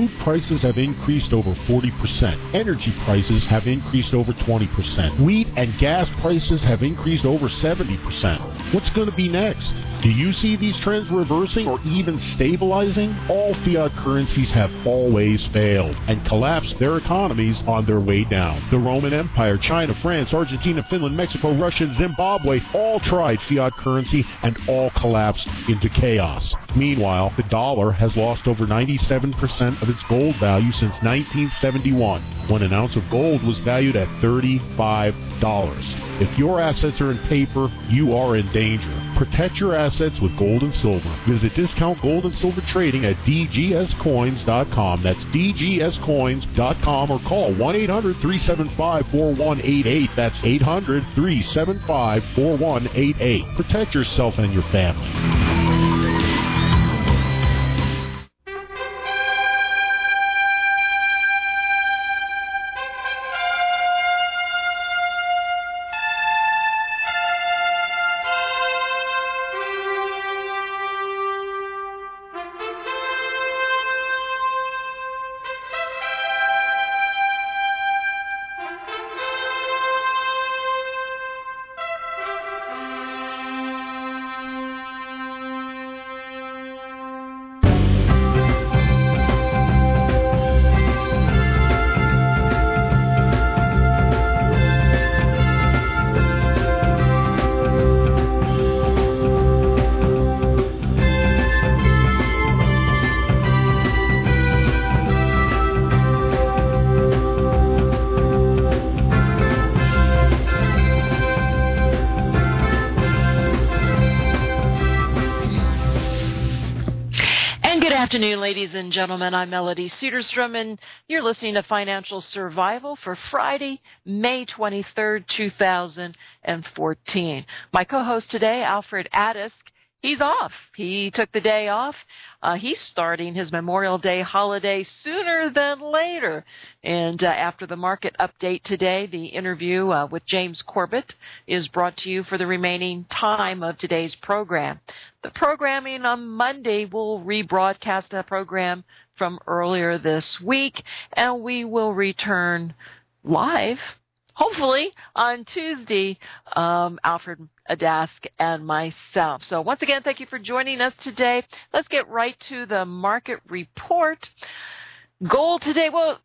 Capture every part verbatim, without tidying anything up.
Food prices have increased over forty percent. Energy prices have increased over twenty percent. Wheat and gas prices have increased over seventy percent. What's going to be next? Do you see these trends reversing or even stabilizing? All fiat currencies have always failed and collapsed their economies on their way down. The Roman Empire, China, France, Argentina, Finland, Mexico, Russia, and Zimbabwe all tried fiat currency and all collapsed into chaos. Meanwhile, the dollar has lost over ninety-seven percent of its gold value since nineteen seventy-one, when an ounce of gold was valued at thirty-five dollars. If your assets are in paper, you are in danger. Protect your assets with gold and silver. Visit Discount Gold and Silver Trading at d g s coins dot com. That's d g s coins dot com, or call one eight hundred, three seven five, four one eight eight. That's eight hundred, three seven five, four one eight eight. Protect yourself and your family. Good afternoon, ladies and gentlemen. I'm Melody Cedarstrom, and you're listening to Financial Survival for Friday, May twenty-third, two thousand fourteen. My co-host today, Alfred Adisk, he's off. He took the day off. Uh, he's starting his Memorial Day holiday sooner than later. And uh, after the market update today, the interview uh, with James Corbett is brought to you for the remaining time of today's program. The programming on Monday will rebroadcast a program from earlier this week, and we will return live, hopefully, on Tuesday, um, Alfred Adask and myself. So once again, thank you for joining us today. Let's get right to the market report. Gold today, well,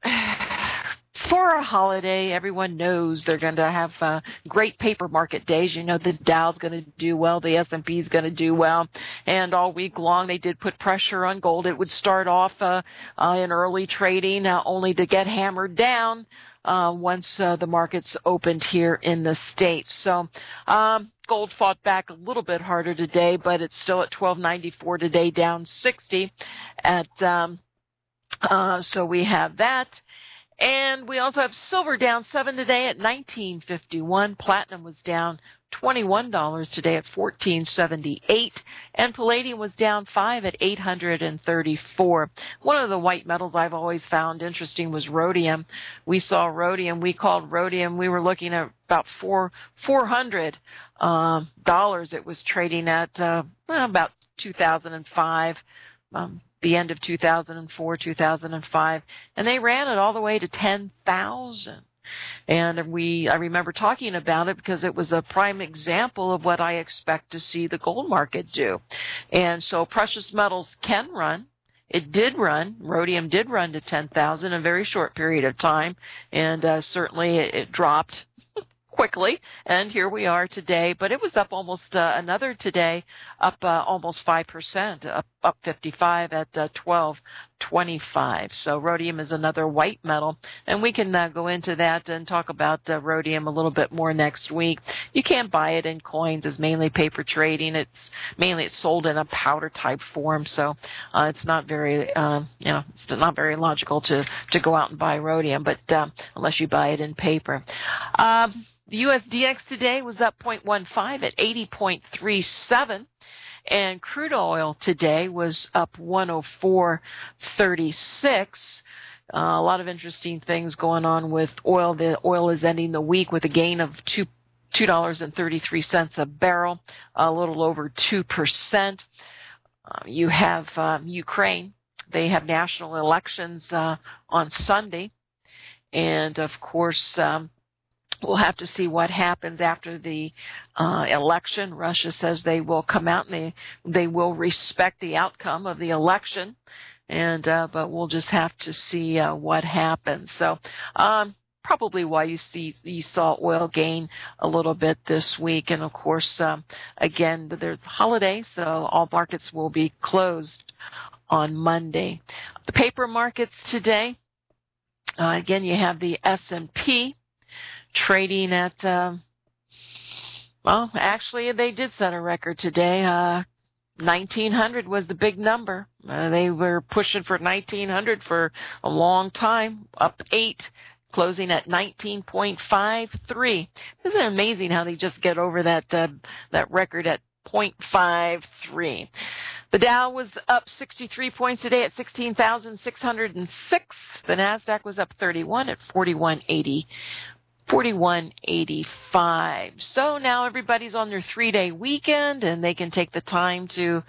for a holiday, everyone knows they're going to have uh, great paper market days. You know, the Dow's going to do well, the S and P is going to do well, and all week long they did put pressure on gold. It would start off uh, uh, in early trading, uh, only to get hammered down Uh, once uh, the markets opened here in the States. So um, gold fought back a little bit harder today, but it's still at twelve ninety-four today, down sixty. At um, uh, so we have that. And we also have silver down seven today at nineteen fifty-one. Platinum was down twenty-one dollars today at fourteen seventy-eight, and palladium was down five at eight hundred thirty-four. One of the white metals I've always found interesting was rhodium. We saw rhodium. We called rhodium. We were looking at about four four hundred um, dollars. It was trading at uh, about two thousand five. Um, the end of two thousand four, two thousand five, and they ran it all the way to ten thousand. And we, I remember talking about it because it was a prime example of what I expect to see the gold market do. And so precious metals can run. It did run. Rhodium did run to ten thousand in a very short period of time, and uh, certainly it, it dropped quickly, and here we are today. But it was up almost uh, another today, up uh, almost five percent, up up fifty-five at uh, twelve twenty-five. So rhodium is another white metal, and we can uh, go into that and talk about uh, rhodium a little bit more next week. You can't buy it in coins; it's mainly paper trading. It's mainly it's sold in a powder type form, so uh, it's not very uh, you know it's not very logical to to go out and buy rhodium, but uh, unless you buy it in paper. Um, The U S D X today was up zero point one five at eighty point three seven, and crude oil today was up one oh four thirty-six. Uh, a lot of interesting things going on with oil. The oil is ending the week with a gain of two two dollars and thirty-three cents a barrel, a little over two percent. Uh, you have um, Ukraine. they have national elections uh, on Sunday. And, of course, um, we'll have to see what happens after the uh, election. Russia says they will come out and they, they will respect the outcome of the election. And uh, but we'll just have to see uh, what happens. So um, probably why you see you saw oil gain a little bit this week. And, of course, um, again, there's a holiday, so all markets will be closed on Monday. The paper markets today, uh, again, you have the S and P trading at, uh, well, actually, they did set a record today. Uh, nineteen hundred was the big number. Uh, they were pushing for nineteen hundred for a long time, up eight, closing at nineteen point five three. Isn't it amazing how they just get over that uh, that record at zero point five three? The Dow was up sixty-three points today at sixteen thousand six hundred six. The Nasdaq was up thirty-one at forty-one eighty. forty-one eighty-five. So now everybody's on their three-day weekend, and they can take the time to,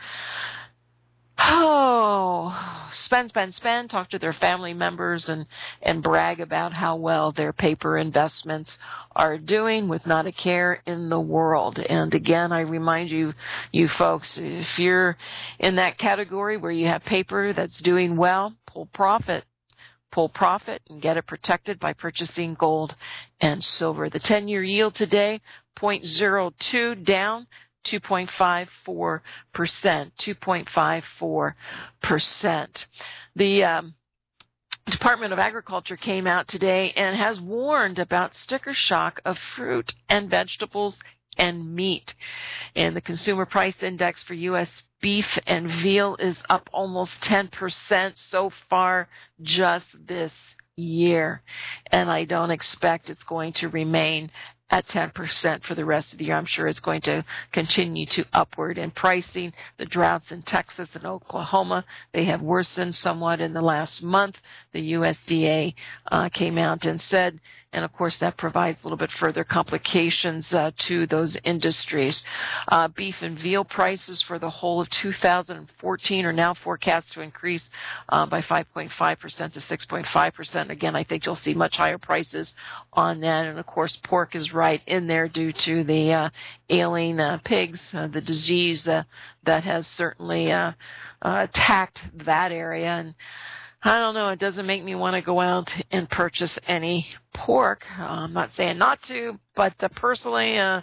oh, spend, spend, spend, talk to their family members, and, and brag about how well their paper investments are doing with not a care in the world. And again, I remind you, you folks, if you're in that category where you have paper that's doing well, pull profit. Pull profit and get it protected by purchasing gold and silver. The ten-year yield today, zero point zero two down, two point five four percent, two point five four percent. The um, Department of Agriculture came out today and has warned about sticker shock of fruit and vegetables and meat. And the consumer price index for U S beef and veal is up almost ten percent so far just this year. And I don't expect it's going to remain at ten percent for the rest of the year. I'm sure it's going to continue to upward in pricing. The droughts in Texas and Oklahoma, they have worsened somewhat in the last month. The U S D A uh, came out and said, and of course that provides a little bit further complications uh, to those industries. Uh, beef and veal prices for the whole of two thousand fourteen are now forecast to increase uh, by five point five percent to six point five percent. Again, I think you'll see much higher prices on that. And of course, pork is right in there due to the uh, ailing uh, pigs, uh, the disease uh, that has certainly uh, uh, attacked that area. And I don't know, it doesn't make me want to go out and purchase any pork. Uh, I'm not saying not to, but uh, personally, uh,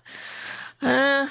uh,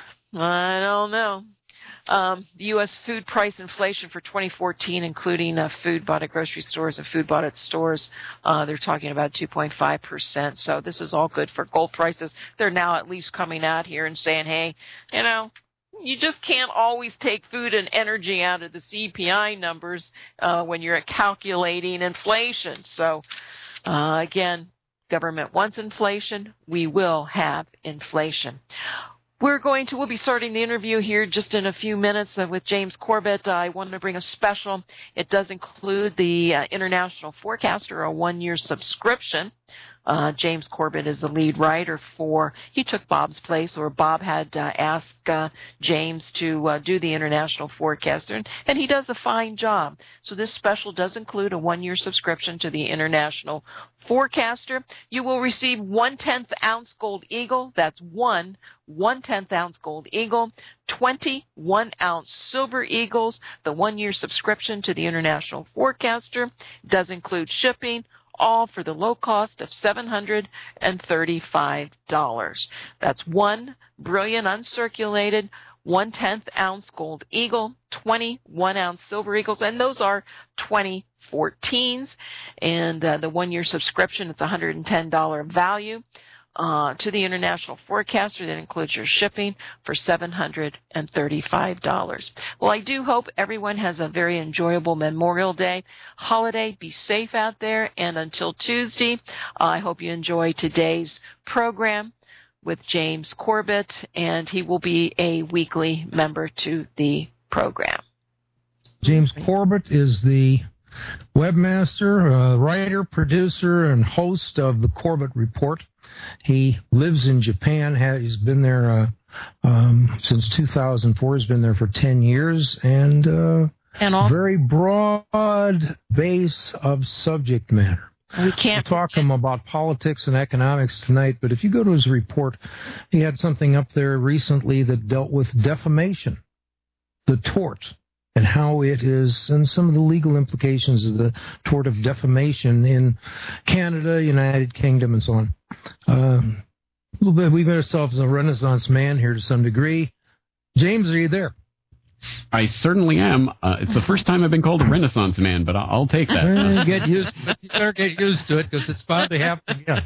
I don't know. Um, the U S food price inflation for twenty fourteen, including uh, food bought at grocery stores and food bought at stores, uh, they're talking about two point five percent. So this is all good for gold prices. They're now at least coming out here and saying, hey, you know, you just can't always take food and energy out of the C P I numbers uh, when you're calculating inflation. So, uh, again, government wants inflation. We will have inflation. We're going to, we'll be starting the interview here just in a few minutes uh, with James Corbett. Uh, I wanted to bring a special. It does include the uh, International Forecaster, a one-year subscription. Uh, James Corbett is the lead writer for, he took Bob's place, or Bob had uh, asked uh, James to uh, do the International Forecaster, and, and he does a fine job. So this special does include a one-year subscription to the International Forecaster. You will receive one-tenth ounce gold eagle, that's one one-tenth ounce gold eagle, twenty-one ounce silver eagles. The one-year subscription to the International Forecaster does include shipping, all for the low cost of seven hundred thirty-five dollars. That's one brilliant uncirculated one-tenth ounce gold eagle, twenty-one ounce silver eagles, and those are twenty fourteens. And uh, the one-year subscription, it's one hundred ten dollars value. Uh, to the International Forecaster, that includes your shipping for seven hundred thirty-five dollars. Well, I do hope everyone has a very enjoyable Memorial Day holiday. Be safe out there, and until Tuesday, uh, I hope you enjoy today's program with James Corbett, and he will be a weekly member to the program. James Corbett is the webmaster, uh, writer, producer, and host of the Corbett Report. He lives in Japan. He's been there uh, um, since two thousand four. He's been there for ten years, and uh, And also, very broad base of subject matter. We can't We'll talk to him about politics and economics tonight, but if you go to his report, he had something up there recently that dealt with defamation, the tort, and how it is, and some of the legal implications of the tort of defamation in Canada, United Kingdom, and so on. Um, a little bit, we've made ourselves a Renaissance man here to some degree. James, are you there? I certainly am. Uh, it's the first time I've been called a Renaissance man, but I'll, I'll take that. Uh, get used to it. You better get used to it because it's bound to happen again.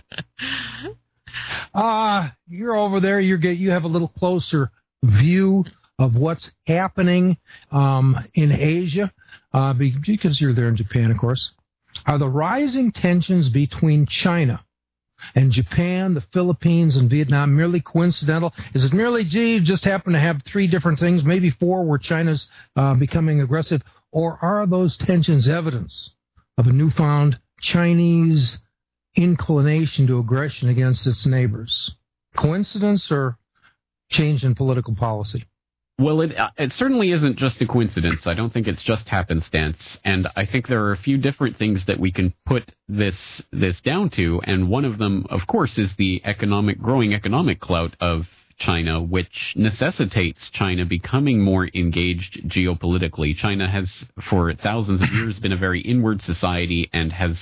Ah, uh, you're over there. You get you have a little closer view of what's happening um, in Asia uh, because you're there in Japan, of course. Are the rising tensions between China and Japan, the Philippines, and Vietnam merely coincidental? Is it merely, gee, just happen to have three different things, maybe four, where China's uh, becoming aggressive? Or are those tensions evidence of a newfound Chinese inclination to aggression against its neighbors? Coincidence or change in political policy? Well, it it certainly isn't just a coincidence. I don't think it's just happenstance, and I think there are a few different things that we can put this this down to, and one of them, of course, is the economic growing economic clout of China, which necessitates China becoming more engaged geopolitically. China has, for thousands of years, been a very inward society and has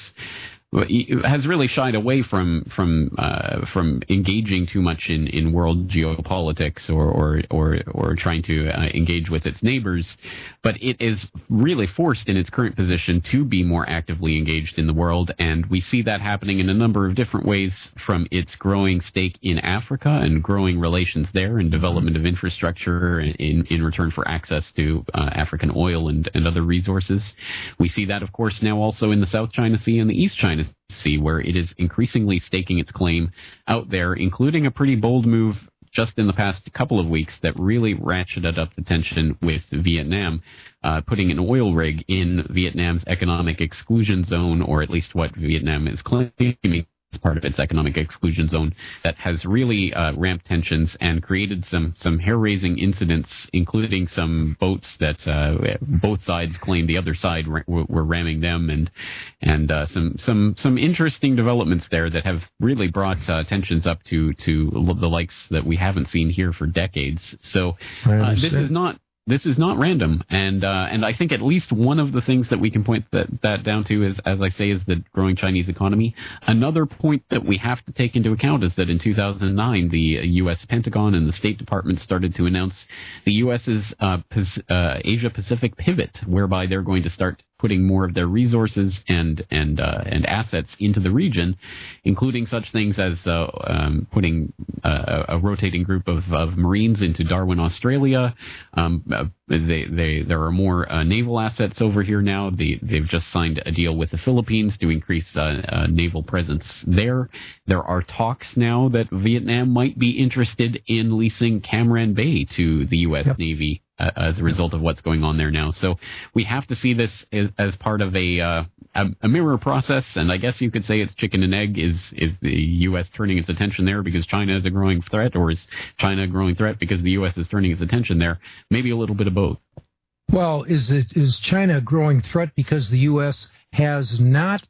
has really shied away from from uh, from engaging too much in, in world geopolitics or or or, or trying to uh, engage with its neighbors, but it is really forced in its current position to be more actively engaged in the world, and we see that happening in a number of different ways, from its growing stake in Africa and growing relations there and development of infrastructure in in return for access to uh, African oil and, and other resources. We see that, of course, now also in the South China Sea and the East China Sea, where it is increasingly staking its claim out there, including a pretty bold move just in the past couple of weeks that really ratcheted up the tension with Vietnam, uh, putting an oil rig in Vietnam's economic exclusion zone, or at least what Vietnam is claiming as part of its economic exclusion zone, that has really uh, ramped tensions and created some some hair-raising incidents, including some boats that uh, both sides claimed the other side ra- were ramming them, and and uh, some some some interesting developments there that have really brought uh, tensions up to to the likes that we haven't seen here for decades. So uh, this is not. This is not random, and uh, and I think at least one of the things that we can point that, that down to is, as I say, is the growing Chinese economy. Another point that we have to take into account is that in two thousand nine, the U S Pentagon and the State Department started to announce the US's uh, uh, Asia-Pacific pivot, whereby they're going to start putting more of their resources and and uh, and assets into the region, including such things as uh, um, putting uh, a rotating group of, of Marines into Darwin, Australia. Um, uh, they they there are more uh, naval assets over here now. They they've just signed a deal with the Philippines to increase uh, uh, naval presence there. There are talks now that Vietnam might be interested in leasing Cam Ranh Bay to the U S Yep. Navy. Uh, as a result of what's going on there now. So we have to see this as, as part of a, uh, a a mirror process, and I guess you could say it's chicken and egg. Is is the U S turning its attention there because China is a growing threat, or is China a growing threat because the U S is turning its attention there? Maybe a little bit of both. Well, is it is China a growing threat because the U S has not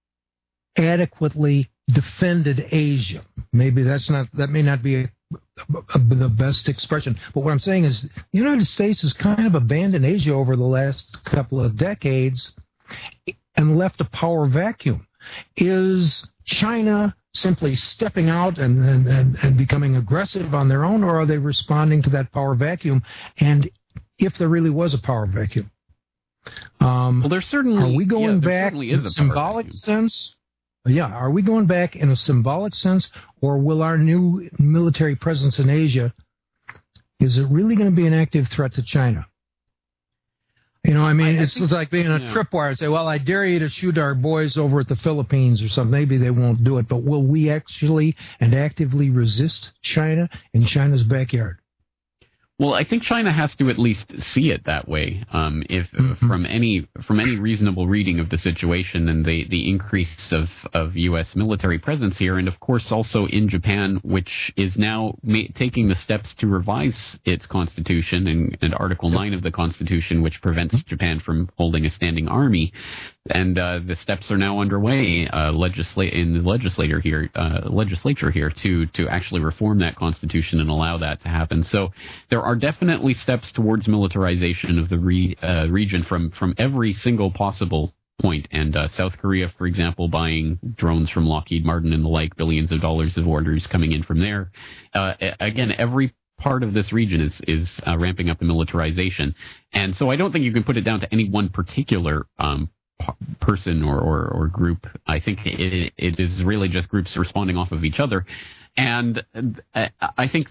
adequately defended Asia? Maybe that's not that may not be a the best expression. But what I'm saying is the United States has kind of abandoned Asia over the last couple of decades and left a power vacuum. Is China simply stepping out and, and, and, and becoming aggressive on their own, or are they responding to that power vacuum? And if there really was a power vacuum, um, well, there certainly are we going yeah, back in a symbolic vacuum. sense? Yeah, are we going back in a symbolic sense, or will our new military presence in Asia, is it really going to be an active threat to China? You know, I mean, I, it's I think, like being a yeah. tripwire and say, well, I dare you to shoot our boys over at the Philippines or something. Maybe they won't do it, but will we actually and actively resist China in China's backyard? Well, I think China has to at least see it that way. Um, if mm-hmm. from any from any reasonable reading of the situation and the, the increase of, of U S military presence here, and of course also in Japan, which is now ma- taking the steps to revise its constitution and, and Article yep. nine of the Constitution, which prevents mm-hmm. Japan from holding a standing army. And uh, the steps are now underway uh, legisla- in the legislator here, uh, legislature here to to actually reform that constitution and allow that to happen. So there are definitely steps towards militarization of the re- uh, region from from every single possible point. And uh, South Korea, for example, buying drones from Lockheed Martin and the like, billions of dollars of orders coming in from there. Uh, again, every part of this region is is uh, ramping up the militarization, and so I don't think you can put it down to any one particular Um, person or, or, or group. I think it, it is really just groups responding off of each other. And I think,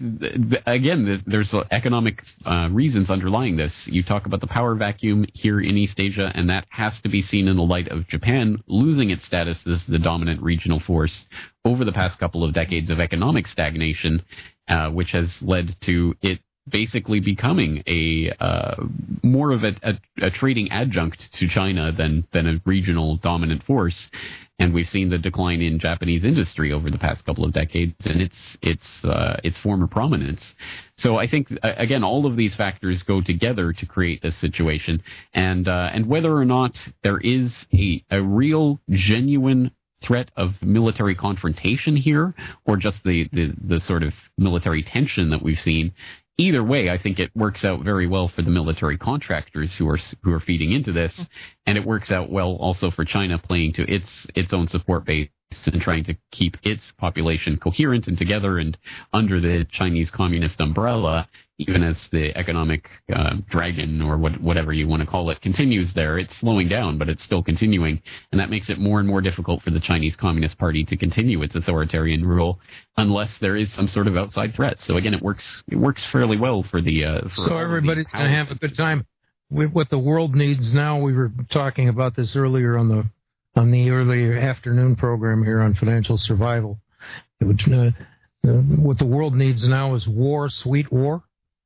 again, there's economic uh, reasons underlying this. You talk about the power vacuum here in East Asia, and that has to be seen in the light of Japan losing its status as the dominant regional force over the past couple of decades of economic stagnation, uh, which has led to it basically becoming a uh, more of a, a, a trading adjunct to China than than a regional dominant force, and we've seen the decline in Japanese industry over the past couple of decades and its its uh, its former prominence. So I think again, all of these factors go together to create this situation, and uh, and whether or not there is a a real genuine threat of military confrontation here, or just the, the, the sort of military tension that we've seen. Either way, I think it works out very well for the military contractors who are who are feeding into this, and it works out well also for China playing to its its own support base and trying to keep its population coherent and together and under the Chinese Communist umbrella, even as the economic uh, dragon or what, whatever you want to call it continues there. It's slowing down, but it's still continuing, and that makes it more and more difficult for the Chinese Communist Party to continue its authoritarian rule unless there is some sort of outside threat. So again, it works it works fairly well for the. Uh, for so everybody's going to have a good time. What the world needs now. We were talking about this earlier on the on the early afternoon program here on Financial Survival. It would, uh, uh, what the world needs now is war, sweet war.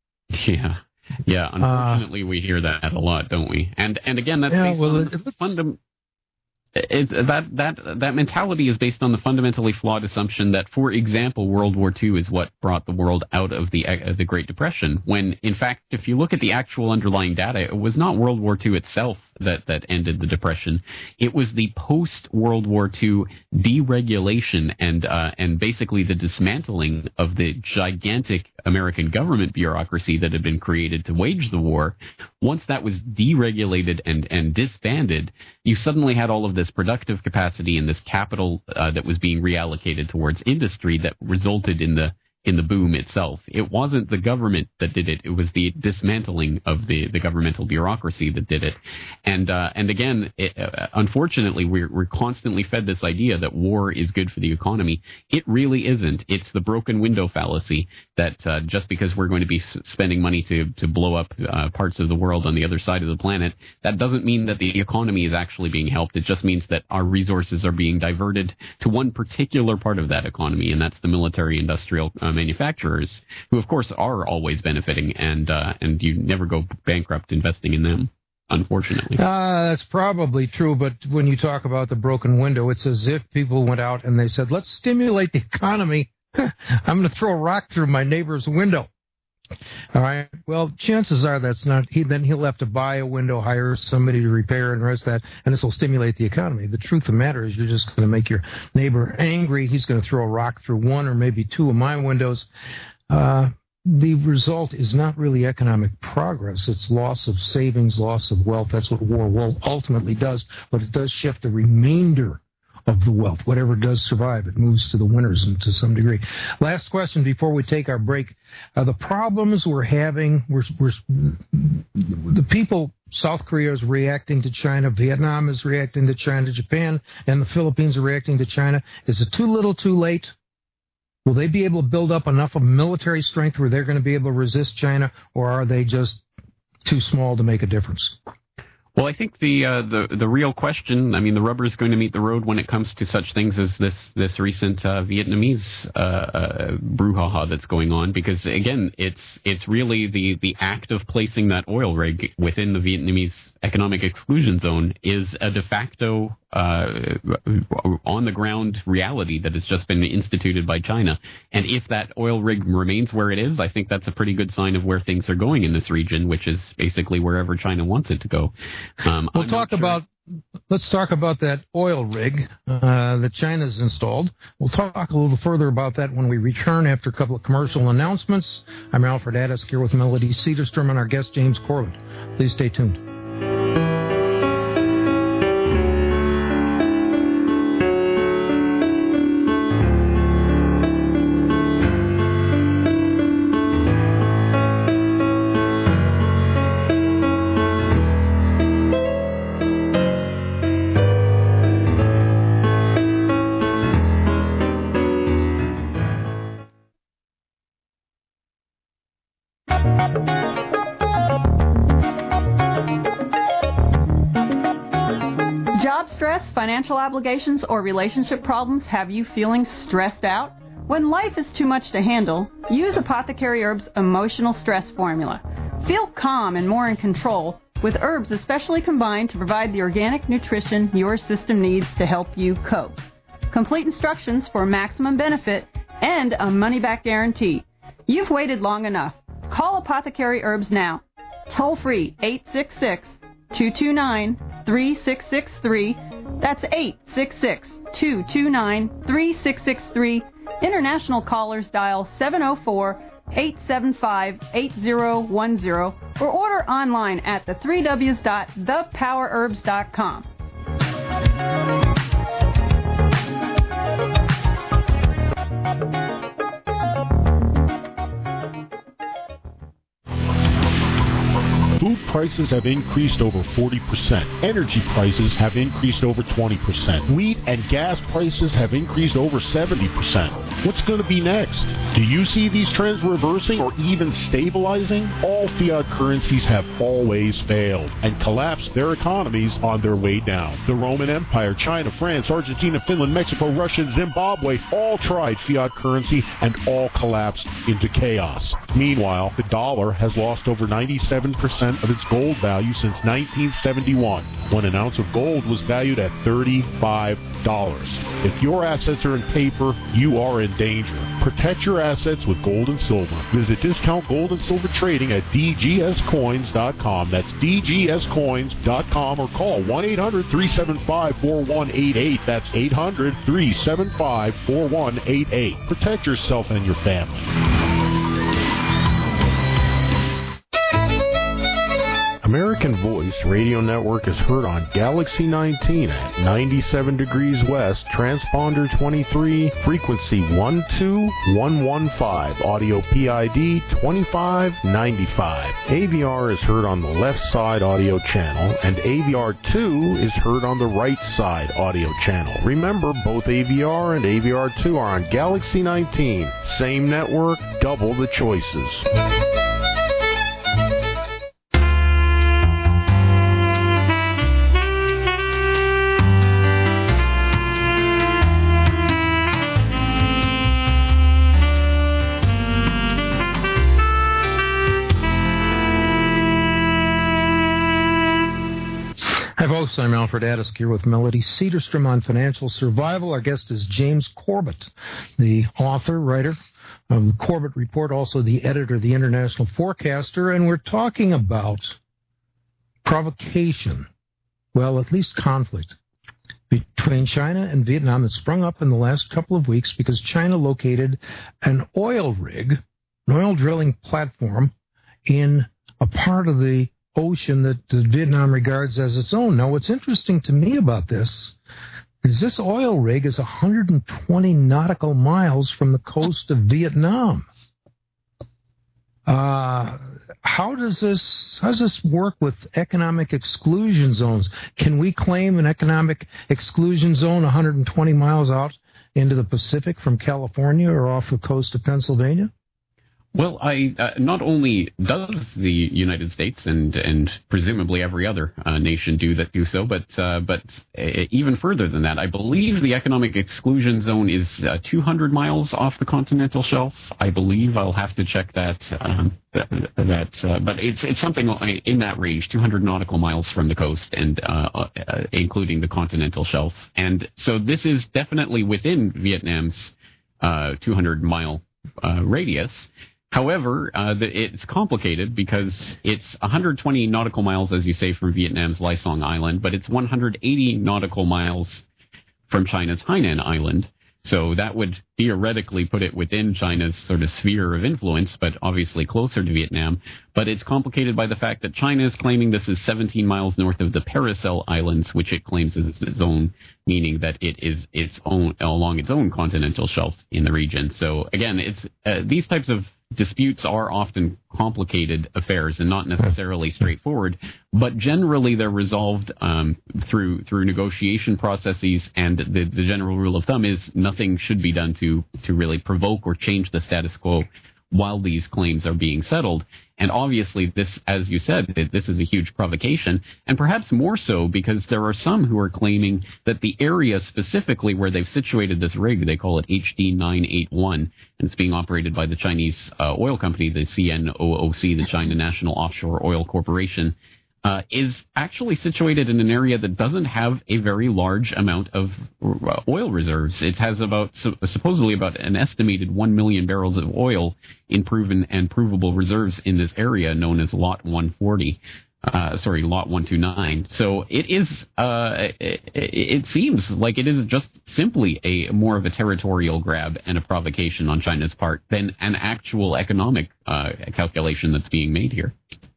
Yeah, yeah. Unfortunately, uh, we hear that a lot, don't we? And and again, that's yeah, based well, on it, it fundam- it, that that that mentality is based on the fundamentally flawed assumption that, for example, World War Two is what brought the world out of the uh, the Great Depression. When, in fact, if you look at the actual underlying data, it was not World War Two itself that that ended the Depression. It was the post-World War Two deregulation and uh, and basically the dismantling of the gigantic American government bureaucracy that had been created to wage the war. Once that was deregulated and and disbanded, you suddenly had all of this productive capacity and this capital uh, that was being reallocated towards industry that resulted in the in the boom itself. It wasn't the government that did it. It was the dismantling of the, the governmental bureaucracy that did it. And uh, and again, it, uh, unfortunately, we're, we're constantly fed this idea that war is good for the economy. It really isn't. It's the broken window fallacy that uh, just because we're going to be spending money to, to blow up uh, parts of the world on the other side of the planet, that doesn't mean that the economy is actually being helped. It just means that our resources are being diverted to one particular part of that economy, and that's the military-industrial uh, manufacturers, who of course are always benefiting, and uh, and you never go bankrupt investing in them, unfortunately. Uh, that's probably true, but when you talk about the broken window, it's as if people went out and they said, let's stimulate the economy. I'm going to throw a rock through my neighbor's window. All right. Well, chances are that's not. He then he'll have to buy a window, hire somebody to repair and rest that, and this will stimulate the economy. The truth of the matter is, you're just going to make your neighbor angry. He's going to throw a rock through one or maybe two of my windows. Uh, the result is not really economic progress. It's loss of savings, loss of wealth. That's what war will ultimately does. But it does shift the remainder of the wealth. Whatever does survive, it moves to the winners and to some degree. Last question before we take our break. Uh, the problems we're having, we're, we're, the people, South Korea is reacting to China, Vietnam is reacting to China, Japan and the Philippines are reacting to China. Is it too little, too late? Will they be able to build up enough of military strength where they're going to be able to resist China, or are they just too small to make a difference? Well, I think the uh, the the real question, I mean, the rubber is going to meet the road when it comes to such things as this this recent uh, Vietnamese uh, uh, brouhaha that's going on, because again, it's it's really the the act of placing that oil rig within the Vietnamese economic exclusion zone is a de facto uh, on the ground reality that has just been instituted by China. And if that oil rig remains where it is, I think that's a pretty good sign of where things are going in this region, which is basically wherever China wants it to go. Um, we'll I'm talk sure. about, let's talk about that oil rig uh, that China's installed. We'll talk a little further about that when we return after a couple of commercial announcements. I'm Alfred Addis here with Melody Cedarstrom and our guest James Corbett. Please stay tuned. Financial obligations or relationship problems have you feeling stressed out? When life is too much to handle, use Apothecary Herbs Emotional Stress Formula. Feel calm and more in control with herbs especially combined to provide the organic nutrition your system needs to help you cope. Complete instructions for maximum benefit and a money-back guarantee. You've waited long enough. Call Apothecary Herbs now. Toll free eight six six, two two nine, three six six three. That's eight six six, two two nine, three six six three. International callers dial seven oh four, eight seven five, eight oh one oh or order online at the three W's dot the power herbs dot com. Food prices have increased over forty percent. Energy prices have increased over twenty percent. Wheat and gas prices have increased over seventy percent. What's going to be next? Do you see these trends reversing or even stabilizing? All fiat currencies have always failed and collapsed their economies on their way down. The Roman Empire, China, France, Argentina, Finland, Mexico, Russia, and Zimbabwe all tried fiat currency and all collapsed into chaos. Meanwhile, the dollar has lost over ninety-seven percent of its gold value since nineteen seventy-one, when an ounce of gold was valued at thirty-five dollars. If your assets are in paper, you are in danger. Protect your assets with gold and silver. Visit Discount Gold and Silver Trading at d g s coins dot com. That's d g s coins dot com, or call one eight hundred, three seven five, four one eight eight. That's eight hundred, three seven five, four one eight eight. Protect yourself and your family. American Voice Radio Network is heard on Galaxy nineteen at ninety-seven degrees west, transponder twenty-three, frequency one two one one five, audio P I D twenty-five ninety-five. A V R is heard on the left side audio channel, and A V R two is heard on the right side audio channel. Remember, both A V R and A V R two are on Galaxy nineteen. Same network, double the choices. Folks, I'm Alfred Addis here with Melody Cedarstrom on Financial Survival. Our guest is James Corbett, the author, writer of the Corbett Report, also the editor of the International Forecaster, and we're talking about provocation, well, at least conflict, between China and Vietnam that sprung up in the last couple of weeks because China located an oil rig, an oil drilling platform, in a part of the ocean that Vietnam regards as its own. Now, what's interesting to me about this is this oil rig is one hundred twenty nautical miles from the coast of Vietnam. Uh, how does this how does this work with economic exclusion zones? Can we claim an economic exclusion zone one hundred twenty miles out into the Pacific from California or off the coast of Pennsylvania? Well, I uh, not only does the United States and and presumably every other uh, nation do that do so, but uh, but uh, even further than that, I believe the economic exclusion zone is uh, two hundred miles off the continental shelf. I believe I'll have to check that. Um, that, that uh, but it's it's something in that range, two hundred nautical miles from the coast, and uh, uh, including the continental shelf. And so this is definitely within Vietnam's uh, two hundred mile uh, radius. However, uh, the, it's complicated because it's one hundred twenty nautical miles, as you say, from Vietnam's Lai Song Island, but it's one hundred eighty nautical miles from China's Hainan Island. So that would theoretically put it within China's sort of sphere of influence, but obviously closer to Vietnam. But it's complicated by the fact that China is claiming this is seventeen miles north of the Paracel Islands, which it claims is its own, meaning that it is its own along its own continental shelf in the region. So again, it's uh, these types of disputes are often complicated affairs and not necessarily straightforward, but generally they're resolved um, through through negotiation processes, and the, the general rule of thumb is nothing should be done to, to really provoke or change the status quo while these claims are being settled. And obviously this, as you said, this is a huge provocation, and perhaps more so because there are some who are claiming that the area specifically where they've situated this rig, they call it H D nine eighty-one, and it's being operated by the Chinese uh, oil company, the C N O O C, the China National Offshore Oil Corporation, uh, is actually situated in an area that doesn't have a very large amount of uh, oil reserves. It has about, supposedly about an estimated one million barrels of oil in proven and provable reserves in this area known as Lot one forty. Uh, sorry, Lot one twenty-nine. So it is, uh, it, it seems like it is just simply a more of a territorial grab and a provocation on China's part than an actual economic uh, calculation that's being made here.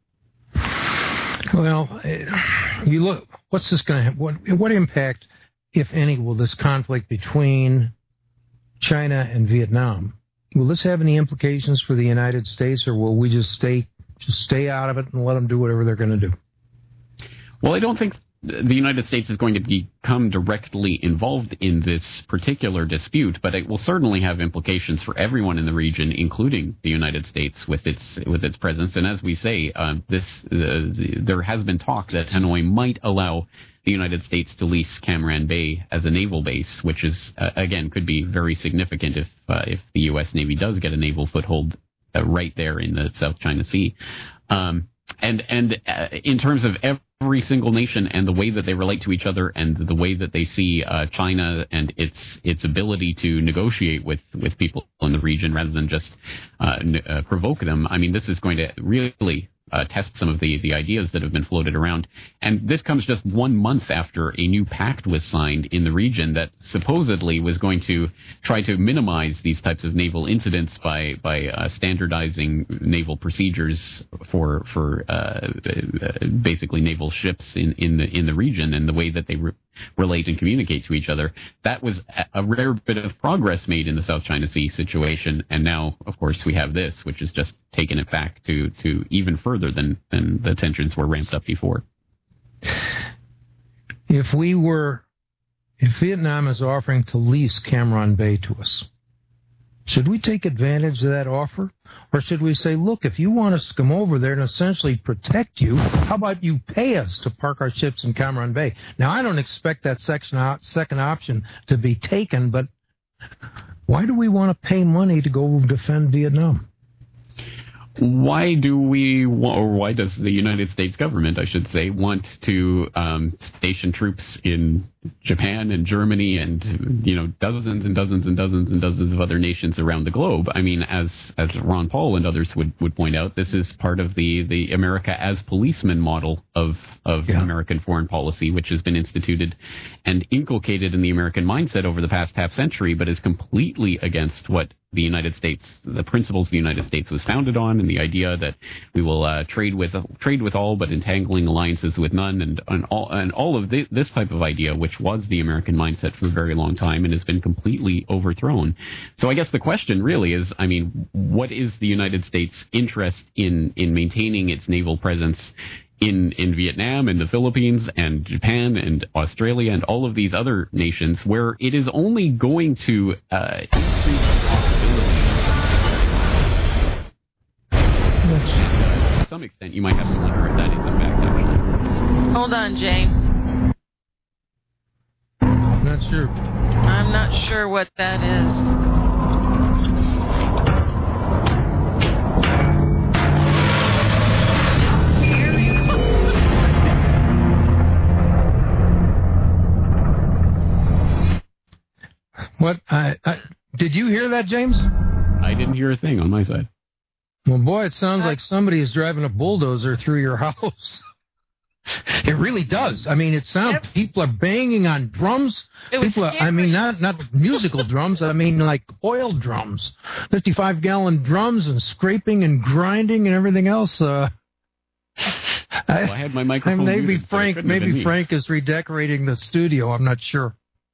Well, you look. What's this going to? What what impact, if any, will this conflict between China and Vietnam? Will this have any implications for the United States, or will we just stay just stay out of it and let them do whatever they're going to do? Well, I don't think the United States is going to become directly involved in this particular dispute, but it will certainly have implications for everyone in the region, including the United States with its with its presence. And as we say, uh, this uh, the, there has been talk that Hanoi might allow the United States to lease Cam Ranh Bay as a naval base, which is uh, again could be very significant if uh, if the U S Navy does get a naval foothold uh, right there in the South China Sea. Um, and and uh, in terms of every Every single nation and the way that they relate to each other and the way that they see uh, China and its its ability to negotiate with, with people in the region rather than just uh, n- uh, provoke them. I mean, this is going to really uh, test some of the, the ideas that have been floated around. And this comes just one month after a new pact was signed in the region that supposedly was going to try to minimize these types of naval incidents by by uh, standardizing naval procedures for for uh, basically naval ships in, in the in the region and the way that they re- relate and communicate to each other. That was a rare bit of progress made in the South China Sea situation, and now, of course, we have this, which has just taken it back to, to even further than, than the tensions were ramped up before. If we were, if Vietnam is offering to lease Cam Ranh Bay to us, should we take advantage of that offer? Or should we say, look, if you want us to come over there and essentially protect you, how about you pay us to park our ships in Cam Ranh Bay? Now, I don't expect that section op- second option to be taken, but why do we want to pay money to go defend Vietnam? Why do we, or why does the United States government, I should say, want to um, station troops in Japan and Germany and, you know, dozens and dozens and dozens and dozens of other nations around the globe? I mean, as as Ron Paul and others would, would point out, this is part of the, the America as policeman model of, of yeah. American foreign policy, which has been instituted and inculcated in the American mindset over the past half century, but is completely against what the United States, the principles the United States was founded on, and the idea that we will uh, trade with trade with all, but entangling alliances with none, and and all and all of the, this type of idea, which was the American mindset for a very long time, and has been completely overthrown. So I guess the question really is, I mean, what is the United States' interest in in maintaining its naval presence in in Vietnam and the Philippines and Japan and Australia and all of these other nations, where it is only going to uh, increase the possibility some extent, you might have to wonder if that is in fact actually. Hold on, James. I'm not sure. I'm not sure what that is. What? I, I, did you hear that, James? I didn't hear a thing on my side. Well, boy, it sounds like somebody is driving a bulldozer through your house. It really does. I mean, it sounds yep. people are banging on drums. It was people are, I mean, not not musical drums. I mean, like oil drums, fifty-five gallon drums, and scraping and grinding and everything else. Uh, well, I, I had my microphone. Maybe muted, Frank, so maybe Frank is redecorating the studio. I'm not sure.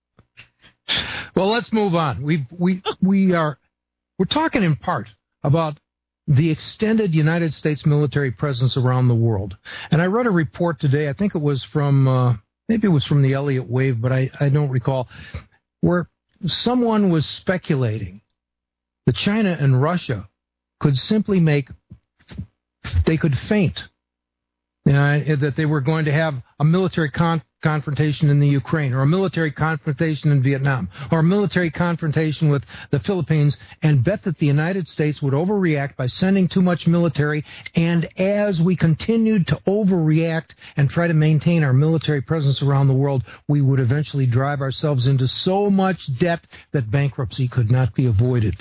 Well, let's move on. We we we are we're talking in part about the extended United States military presence around the world. And I read a report today, I think it was from, uh, maybe it was from the Elliott Wave, but I, I don't recall, where someone was speculating that China and Russia could simply make, they could feint, you know, that they were going to have a military con- confrontation in the Ukraine, or a military confrontation in Vietnam, or a military confrontation with the Philippines, and bet that the United States would overreact by sending too much military, and as we continued to overreact and try to maintain our military presence around the world, we would eventually drive ourselves into so much debt that bankruptcy could not be avoided.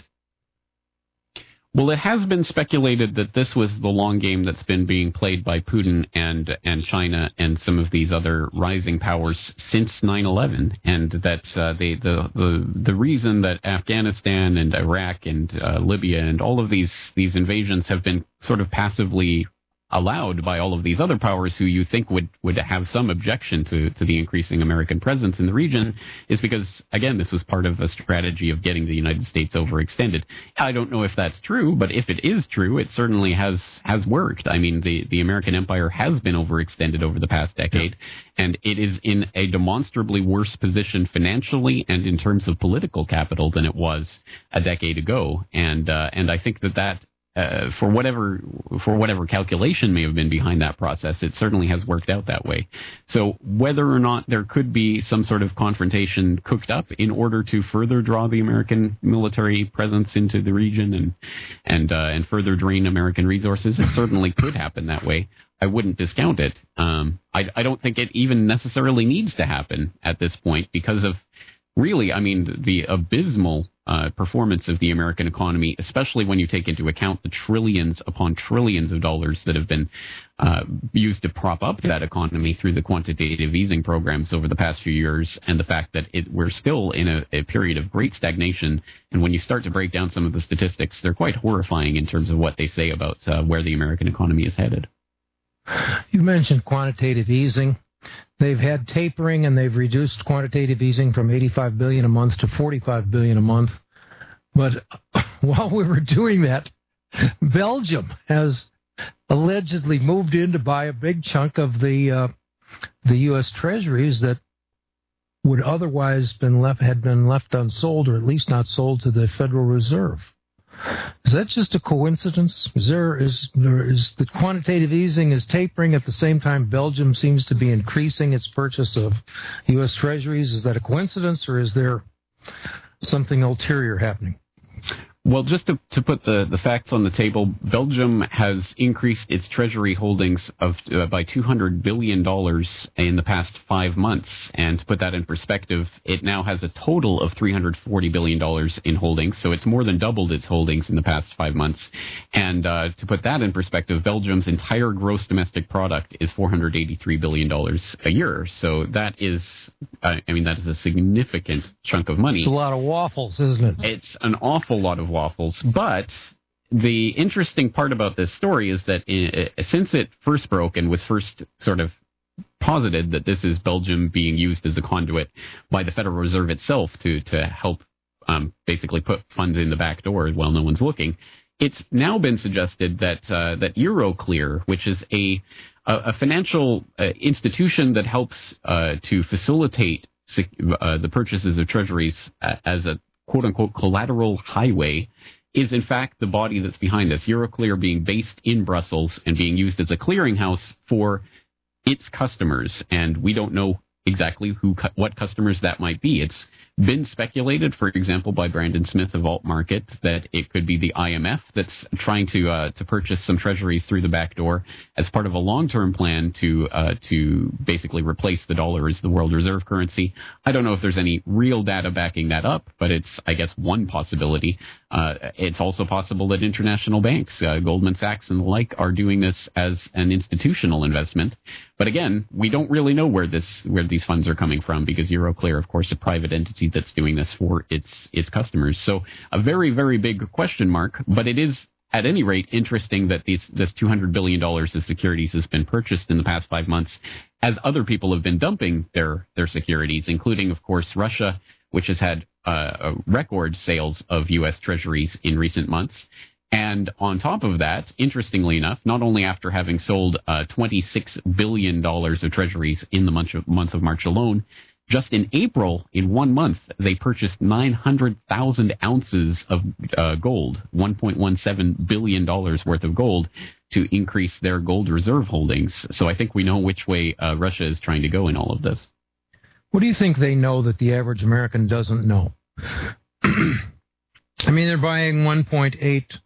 Well, it has been speculated that this was the long game that's been being played by Putin and and China and some of these other rising powers since nine eleven, and that uh, they, the the the reason that Afghanistan and Iraq and uh, Libya and all of these these invasions have been sort of passively allowed by all of these other powers who you think would, would have some objection to, to the increasing American presence in the region is because, again, this was part of a strategy of getting the United States overextended. I don't know if that's true, but if it is true, it certainly has, has worked. I mean, the, the American empire has been overextended over the past decade, yeah. and it is in a demonstrably worse position financially and in terms of political capital than it was a decade ago. And, uh, and I think that that Uh, for whatever for whatever calculation may have been behind that process, it certainly has worked out that way. So whether or not there could be some sort of confrontation cooked up in order to further draw the American military presence into the region and and uh, and further drain American resources, it certainly could happen that way. I wouldn't discount it. Um, I, I don't think it even necessarily needs to happen at this point because of really, I mean, the abysmal Uh, performance of the American economy, especially when you take into account the trillions upon trillions of dollars that have been uh, used to prop up that economy through the quantitative easing programs over the past few years, and the fact that it, we're still in a, a period of great stagnation. And when you start to break down some of the statistics, they're quite horrifying in terms of what they say about uh, where the American economy is headed. You mentioned quantitative easing. They've had tapering, and they've reduced quantitative easing from eighty-five billion dollars a month to forty-five billion dollars a month. But while we were doing that, Belgium has allegedly moved in to buy a big chunk of the uh, the U S Treasuries that would otherwise been left had been left unsold, or at least not sold to the Federal Reserve. Is that just a coincidence? Is there is there is the quantitative easing is tapering at the same time Belgium seems to be increasing its purchase of U S Treasuries? Is that a coincidence, or is there something ulterior happening? Well, just to, to put the, the facts on the table, Belgium has increased its treasury holdings of uh, by two hundred billion dollars in the past five months. And to put that in perspective, it now has a total of three hundred forty billion dollars in holdings. So it's more than doubled its holdings in the past five months. And uh, to put that in perspective, Belgium's entire gross domestic product is four hundred eighty-three billion dollars a year. So that is, uh, I mean, that is a significant chunk of money. It's a lot of waffles, isn't it? It's an awful lot of waffles, but the interesting part about this story is that it, since it first broke and was first sort of posited that this is Belgium being used as a conduit by the Federal Reserve itself to to help um, basically put funds in the back door while no one's looking, it's now been suggested that uh, that Euroclear, which is a a, a financial uh, institution that helps uh, to facilitate uh, the purchases of treasuries as a quote-unquote collateral highway is in fact the body that's behind this. Euroclear being based in Brussels and being used as a clearinghouse for its customers, and we don't know exactly who, what customers that might be. It's been speculated, for example, by Brandon Smith of Alt Market, that it could be the I M F that's trying to uh, to purchase some treasuries through the back door as part of a long-term plan to uh, to basically replace the dollar as the world reserve currency. I don't know if there's any real data backing that up, but it's, I guess, one possibility. Uh, it's also possible that international banks, uh, Goldman Sachs and the like, are doing this as an institutional investment. But again, we don't really know where this where these funds are coming from, because Euroclear, of course, a private entity that's doing this for its its customers. So a very, very big question mark, but it is at any rate interesting that these this two hundred billion dollars of securities has been purchased in the past five months as other people have been dumping their, their securities, including, of course, Russia, which has had uh, record sales of U S Treasuries in recent months. And on top of that, interestingly enough, not only after having sold uh, twenty-six billion dollars of treasuries in the month of, month of March alone, just in April, in one month, they purchased nine hundred thousand ounces of uh, gold, one point one seven billion dollars worth of gold, to increase their gold reserve holdings. So I think we know which way uh, Russia is trying to go in all of this. What do you think they know that the average American doesn't know? I mean, they're buying one point eight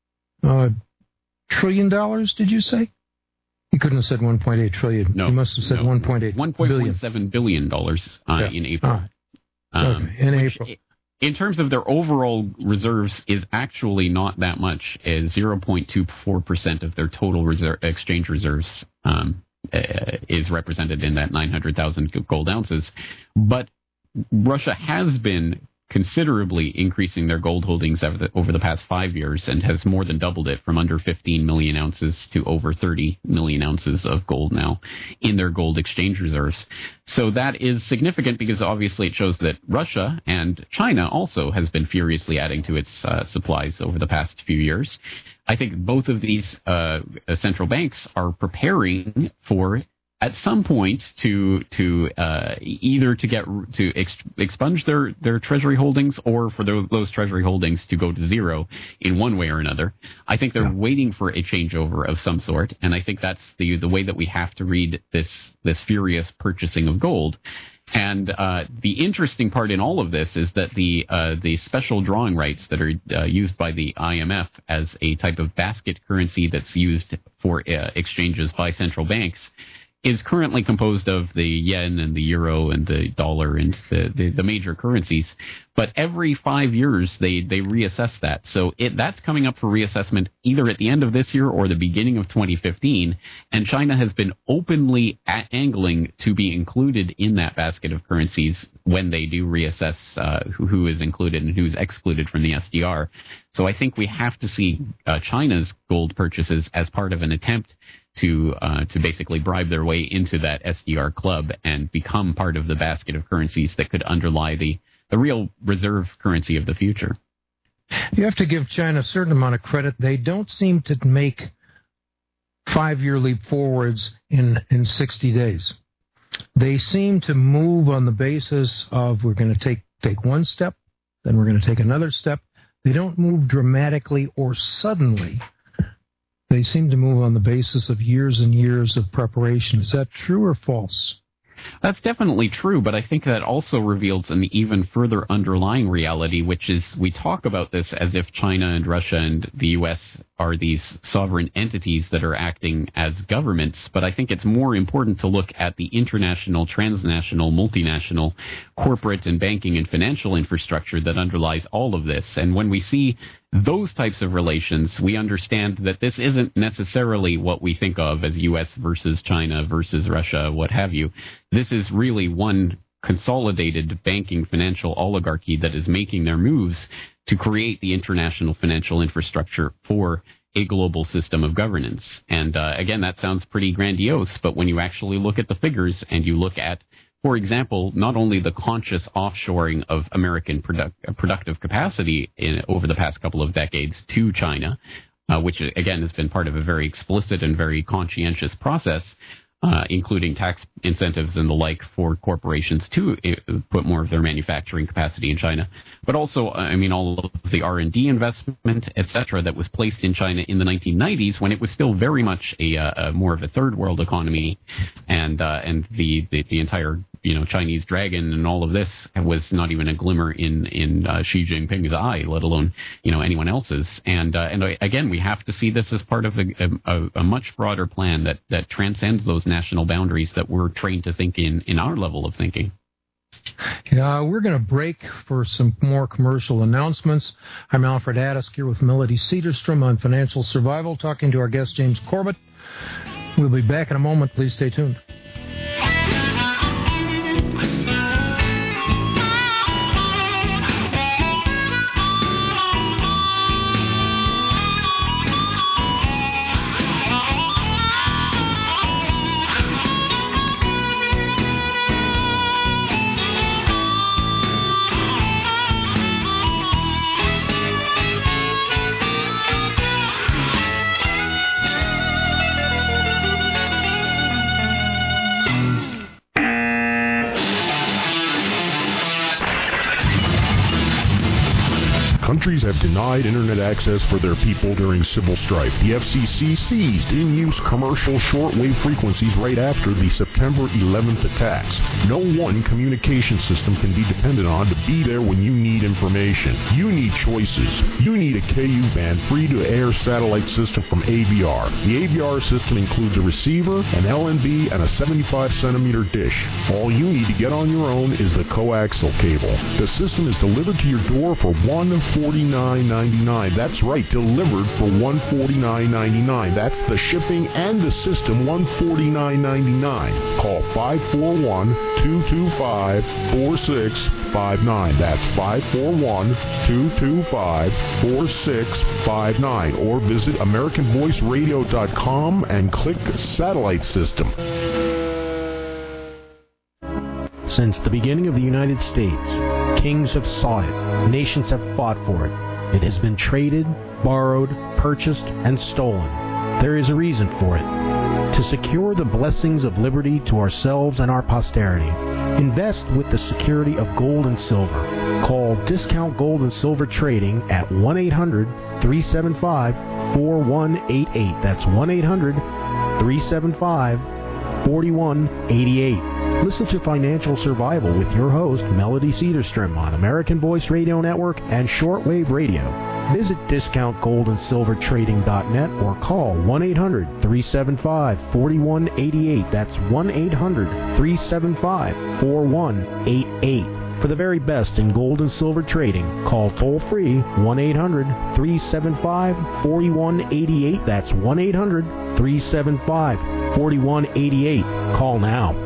uh, trillion dollars, did you say? You couldn't have said one point eight trillion. No. You must have said no. one point eight one point one seven billion dollars uh, yeah. in April. Ah, okay. Um, in which, April. In terms of their overall reserves, is actually not that much, as zero point two four percent of their total reserve, exchange reserves um, uh, is represented in that nine hundred thousand gold ounces. But Russia has been considerably increasing their gold holdings over the, over the past five years and has more than doubled it from under fifteen million ounces to over thirty million ounces of gold now in their gold exchange reserves. So that is significant because obviously it shows that Russia and China also has been furiously adding to its uh, supplies over the past few years. I think both of these uh, central banks are preparing for at some point to to uh, either to get to ex- expunge their, their treasury holdings, or for those, those treasury holdings to go to zero in one way or another. I think they're yeah. waiting for a changeover of some sort, and I think that's the the way that we have to read this this furious purchasing of gold. And uh, the interesting part in all of this is that the uh, the special drawing rights that are uh, used by the I M F as a type of basket currency that's used for uh, exchanges by central banks is currently composed of the yen and the euro and the dollar and the, the, the major currencies. But every five years, they, they reassess that. So it, that's coming up for reassessment either at the end of this year or the beginning of twenty fifteen. And China has been openly a- angling to be included in that basket of currencies when they do reassess uh, who, who is included and who's excluded from the S D R. So I think we have to see uh, China's gold purchases as part of an attempt to uh, to basically bribe their way into that S D R club and become part of the basket of currencies that could underlie the, the real reserve currency of the future. You have to give China a certain amount of credit. They don't seem to make five-year leap forwards in, in sixty days. They seem to move on the basis of we're going to take, take one step, then we're going to take another step. They don't move dramatically or suddenly. They seem to move on the basis of years and years of preparation. Is that true or false? That's definitely true, but I think that also reveals an even further underlying reality, which is we talk about this as if China and Russia and the U S are these sovereign entities that are acting as governments, but I think it's more important to look at the international, transnational, multinational, corporate and banking and financial infrastructure that underlies all of this. And when we see those types of relations, we understand that this isn't necessarily what we think of as U S versus China versus Russia, what have you. This is really one consolidated banking financial oligarchy that is making their moves to create the international financial infrastructure for a global system of governance. And uh, again, that sounds pretty grandiose, but when you actually look at the figures and you look at, for example, not only the conscious offshoring of American product, productive capacity in, over the past couple of decades to China, uh, which again has been part of a very explicit and very conscientious process, uh, including tax incentives and the like for corporations to uh, put more of their manufacturing capacity in China. But also, I mean, all of the R and D investment, et cetera, that was placed in China in the nineteen nineties when it was still very much a, a more of a third world economy, and uh, and the, the the entire you know Chinese dragon and all of this was not even a glimmer in in uh, Xi Jinping's eye, let alone you know anyone else's. And uh, and again, we have to see this as part of a, a, a much broader plan that that transcends those national boundaries that we're trained to think in in our level of thinking. Yeah, we're going to break for some more commercial announcements. I'm Alfred Addis here with Melody Cedarstrom on Financial Survival, talking to our guest James Corbett. We'll be back in a moment. Please stay tuned. Countries have denied internet access for their people during civil strife. The F C C seized in-use commercial shortwave frequencies right after the September eleventh attacks. No one communication system can be depended on to be there when you need information. You need choices. You need a K U band free-to-air satellite system from A B R. The A B R system includes a receiver, an L N B, and a seventy-five centimeter dish. All you need to get on your own is the coaxial cable. The system is delivered to your door for one dollar and forty-nine cents and ninety-nine cents. That's right, delivered for one dollar and forty-nine cents and ninety-nine cents. That's the shipping and the system, one dollar and forty-nine cents and ninety-nine cents. Call five four one, two two five, four six five nine. That's five four one, two two five, four six five nine. Or visit American Voice Radio dot com and click Satellite System. Since the beginning of the United States, kings have sought it, nations have fought for it. It has been traded, borrowed, purchased, and stolen. There is a reason for it. To secure the blessings of liberty to ourselves and our posterity, invest with the security of gold and silver. Call Discount Gold and Silver Trading at one eight hundred, three seven five, four one eight eight. That's one eight hundred, three seven five, four one eight eight. Listen to Financial Survival with your host, Melody Cedarstrom, on American Voice Radio Network and Shortwave Radio. Visit discount gold and silver trading dot net or call one eight hundred, three seven five, four one eight eight. That's one eight hundred, three seven five, four one eight eight. For the very best in gold and silver trading, call toll-free one eight hundred, three seven five, four one eight eight. That's one eight hundred, three seven five, four one eight eight. Call now.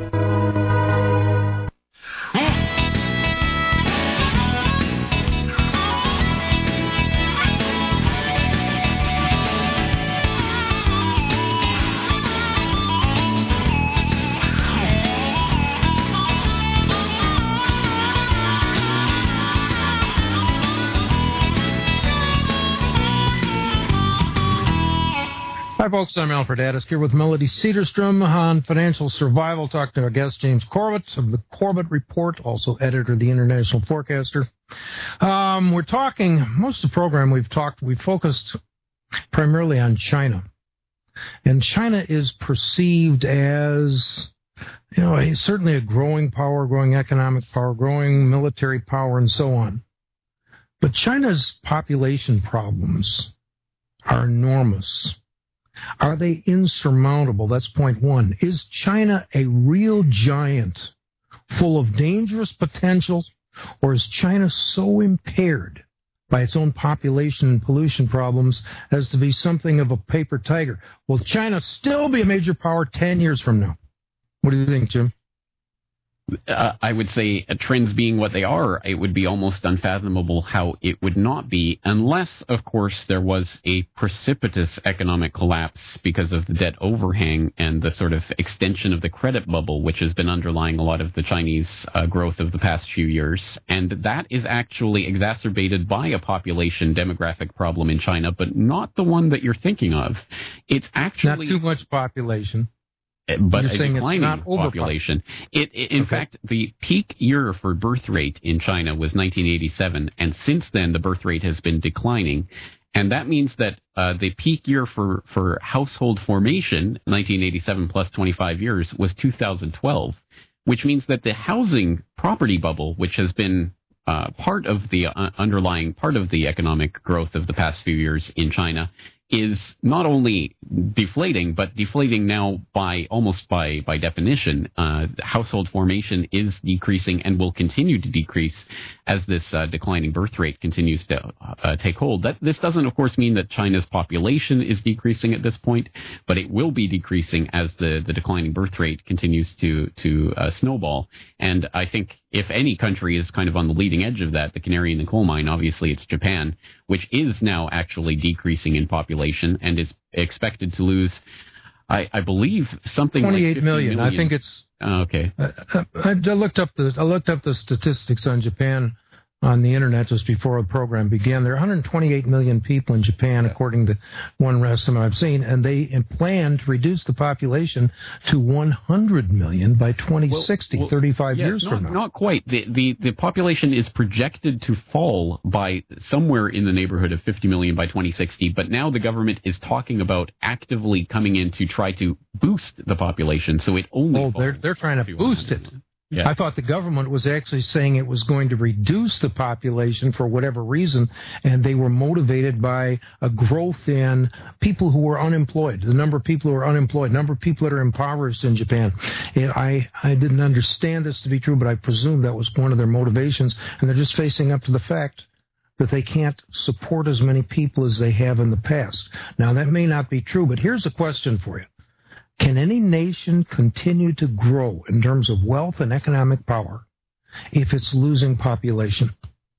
Hi, folks. I'm Alfred Addis here with Melody Cedarstrom on Financial Survival, talking to our guest, James Corbett of the Corbett Report, also editor of the International Forecaster. Um, we're talking, most of the program we've talked, we focused primarily on China. And China is perceived as, you know, a, certainly a growing power, growing economic power, growing military power, and so on. But China's population problems are enormous. Are they insurmountable? That's point one. Is China a real giant full of dangerous potential, or is China so impaired by its own population and pollution problems as to be something of a paper tiger? Will China still be a major power ten years from now? What do you think, Jim? Uh, I would say, uh, trends being what they are, it would be almost unfathomable how it would not be, unless, of course, there was a precipitous economic collapse because of the debt overhang and the sort of extension of the credit bubble, which has been underlying a lot of the Chinese uh, growth of the past few years. And that is actually exacerbated by a population demographic problem in China, but not the one that you're thinking of. It's actually... Not too much population. but You're a saying declining it's not population. It, it, in okay. fact, the peak year for birth rate in China was nineteen eighty-seven, and since then the birth rate has been declining. And that means that uh, the peak year for, for household formation, nineteen eighty-seven plus twenty-five years, was two thousand twelve, which means that the housing property bubble, which has been uh, part of the uh, underlying part of the economic growth of the past few years in China, is not only deflating, but deflating now by almost by, by definition. Uh, household formation is decreasing and will continue to decrease as this uh, declining birth rate continues to uh, take hold. That, this doesn't, of course, mean that China's population is decreasing at this point, but it will be decreasing as the, the declining birth rate continues to, to uh, snowball. And I think if any country is kind of on the leading edge of that, the canary in the coal mine, obviously it's Japan, which is now actually decreasing in population and is expected to lose, I, I believe, something twenty-eight like million. million. I think it's. Oh, okay. I, I, I looked up the I looked up the statistics on Japan on the internet just before the program began. There are one hundred twenty-eight million people in Japan, yes, according to one estimate I've seen, and they plan to reduce the population to one hundred million by twenty sixty, well, well, thirty-five yes, years not, from now. Not quite. The, the the population is projected to fall by somewhere in the neighborhood of fifty million by twenty sixty, but now the government is talking about actively coming in to try to boost the population, so it only Oh, they're, they're trying to, to boost it. Yeah. I thought the government was actually saying it was going to reduce the population for whatever reason, and they were motivated by a growth in people who were unemployed, the number of people who are unemployed, number of people that are impoverished in Japan. And I, I didn't understand this to be true, but I presume that was one of their motivations, and they're just facing up to the fact that they can't support as many people as they have in the past. Now, that may not be true, but here's a question for you. Can any nation continue to grow in terms of wealth and economic power if it's losing population?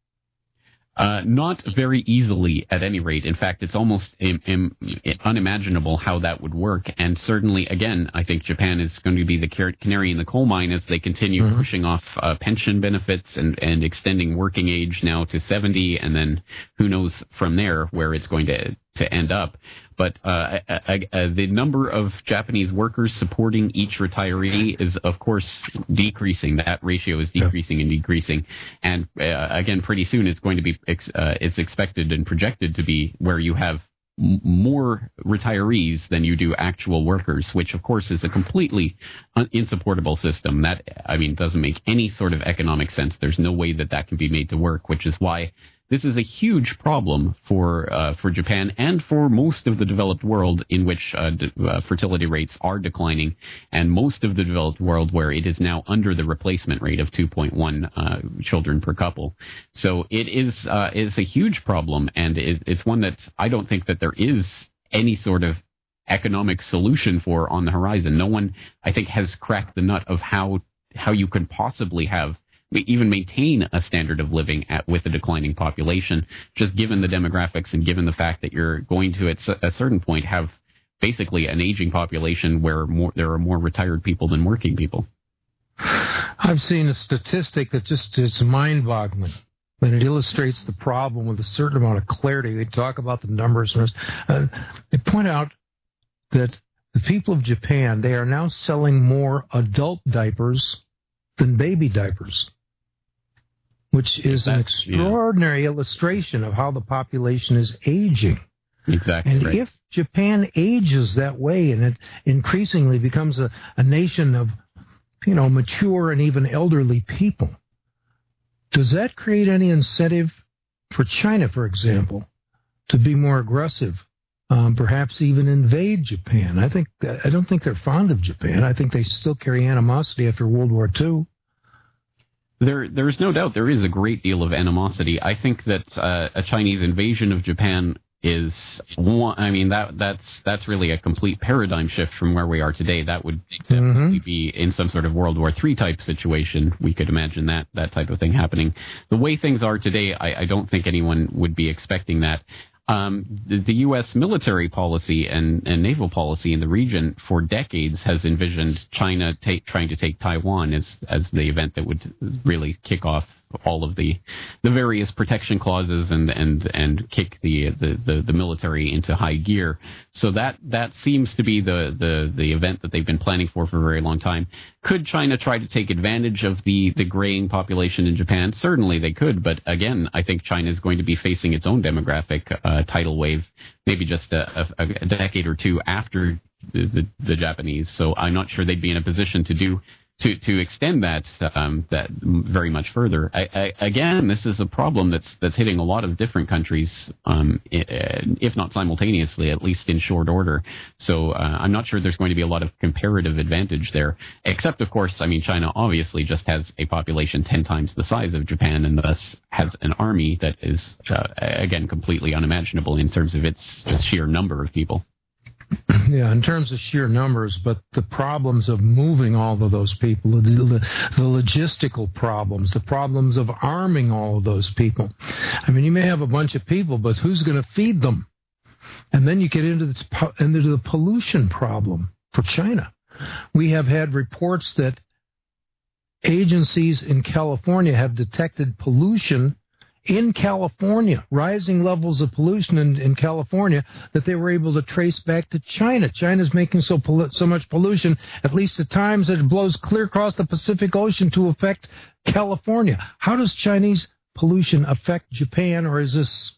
Uh, not very easily, at any rate. In fact, it's almost im- im- unimaginable how that would work. And certainly, again, I think Japan is going to be the canary in the coal mine as they continue mm-hmm. pushing off uh, pension benefits and, and extending working age now to seventy, and then who knows from there where it's going to to end up. But uh, uh, uh, the number of Japanese workers supporting each retiree is, of course, decreasing. That ratio is decreasing and decreasing. And uh, again, pretty soon it's going to be, ex- uh, it's expected and projected to be where you have m- more retirees than you do actual workers, which, of course, is a completely un- insupportable system. That, I mean, doesn't make any sort of economic sense. There's no way that that can be made to work, which is why this is a huge problem for uh, for Japan and for most of the developed world in which uh, d- uh, fertility rates are declining, and most of the developed world where it is now under the replacement rate of two point one uh, children per couple. So it is uh, is a huge problem, and it, it's one that I don't think that there is any sort of economic solution for on the horizon. No one, I think, has cracked the nut of how how you could possibly have even maintain a standard of living at, with a declining population, just given the demographics and given the fact that you're going to, at a certain point, have basically an aging population where more, there are more retired people than working people. I've seen a statistic that just is mind-boggling, and it illustrates the problem with a certain amount of clarity. They talk about the numbers. Uh, they point out that the people of Japan, they are now selling more adult diapers than baby diapers, which is an extraordinary yeah. illustration of how the population is aging. Exactly. And right. if Japan ages that way and it increasingly becomes a, a nation of, you know, mature and even elderly people, does that create any incentive for China, for example, to be more aggressive, um, perhaps even invade Japan? I think I don't think they're fond of Japan. I think they still carry animosity after World War Two. There, there is no doubt there is a great deal of animosity. I think that uh, a Chinese invasion of Japan is one. I mean, that that's that's really a complete paradigm shift from where we are today. That would definitely mm-hmm. be in some sort of World War Three type situation. We could imagine that that type of thing happening. The way things are today, I, I don't think anyone would be expecting that. Um, the, the U S military policy and, and naval policy in the region for decades has envisioned China take, trying to take Taiwan as, as the event that would really kick off all of the the various protection clauses and and and kick the the, the, the military into high gear. So that that seems to be the, the, the event that they've been planning for for a very long time. Could China try to take advantage of the, the graying population in Japan? Certainly they could, but again, I think China is going to be facing its own demographic uh, tidal wave, maybe just a, a, a decade or two after the, the, the Japanese. So I'm not sure they'd be in a position to do to to extend that um, that very much further. I, I, again, this is a problem that's that's hitting a lot of different countries, um, if not simultaneously, at least in short order. So uh, I'm not sure there's going to be a lot of comparative advantage there, except, of course, I mean, China obviously just has a population ten times the size of Japan and thus has an army that is, uh, again, completely unimaginable in terms of its, its sheer number of people. Yeah, in terms of sheer numbers, but the problems of moving all of those people, the, the, the logistical problems, the problems of arming all of those people. I mean, you may have a bunch of people, but who's going to feed them? And then you get into the, into the pollution problem for China. We have had reports that agencies in California have detected pollution in California, rising levels of pollution in, in California that they were able to trace back to China. China's making so pollu- so much pollution, at least at times, that it blows clear across the Pacific Ocean to affect California. How does Chinese pollution affect Japan, or is this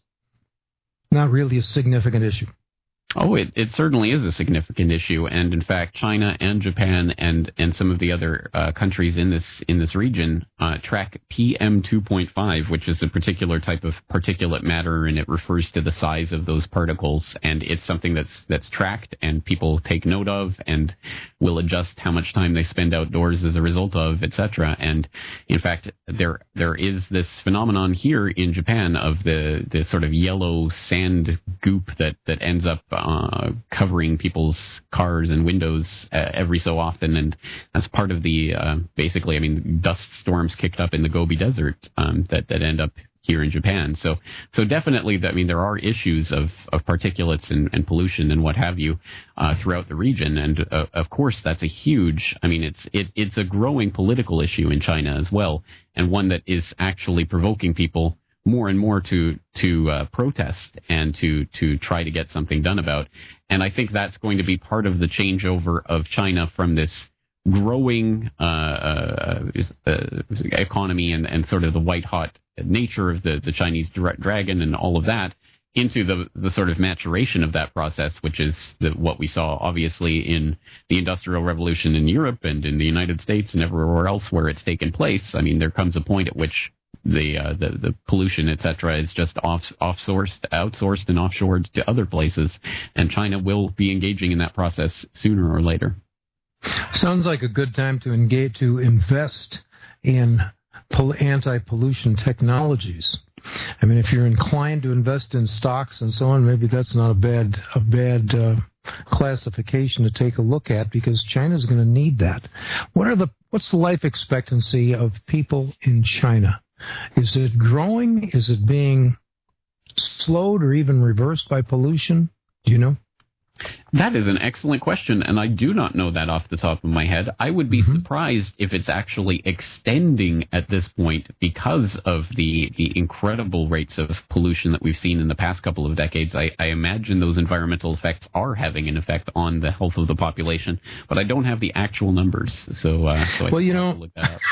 not really a significant issue? Oh, it, it certainly is a significant issue, and in fact, China and Japan and, and some of the other uh, countries in this in this region uh, track P M two point five, which is a particular type of particulate matter, and it refers to the size of those particles, and it's something that's that's tracked, and people take note of, and will adjust how much time they spend outdoors as a result of, et cetera. And in fact, there there is this phenomenon here in Japan of the the sort of yellow sand goop that that ends up Uh, covering people's cars and windows uh, every so often, and that's part of the uh, basically, I mean, dust storms kicked up in the Gobi Desert um, that that end up here in Japan. So, so definitely, I mean, there are issues of, of particulates and, and pollution and what have you uh, throughout the region, and uh, of course, that's a huge. I mean, it's it, it's a growing political issue in China as well, and one that is actually provoking people more and more to to uh, protest and to to try to get something done about. And I think that's going to be part of the changeover of China from this growing uh, uh, uh, economy and, and sort of the white-hot nature of the, the Chinese dra- dragon and all of that into the, the sort of maturation of that process, which is the, what we saw obviously in the Industrial Revolution in Europe and in the United States and everywhere else where it's taken place. I mean, there comes a point at which the uh, the, the pollution, et cetera, is just off off-sourced, outsourced, and offshored to other places, and China will be engaging in that process sooner or later. Sounds like a good time to engage to invest in pol- anti-pollution technologies. I mean, if you're inclined to invest in stocks and so on, maybe that's not a bad a bad uh, classification to take a look at, because China's going to need that. What are the what's the life expectancy of people in China? Is it growing? Is it being slowed or even reversed by pollution? Do you know? That is an excellent question, and I do not know that off the top of my head. I would be mm-hmm. surprised if it's actually extending at this point because of the, the incredible rates of pollution that we've seen in the past couple of decades. I, I imagine those environmental effects are having an effect on the health of the population, but I don't have the actual numbers. So, uh, so I well, you know, to look that up.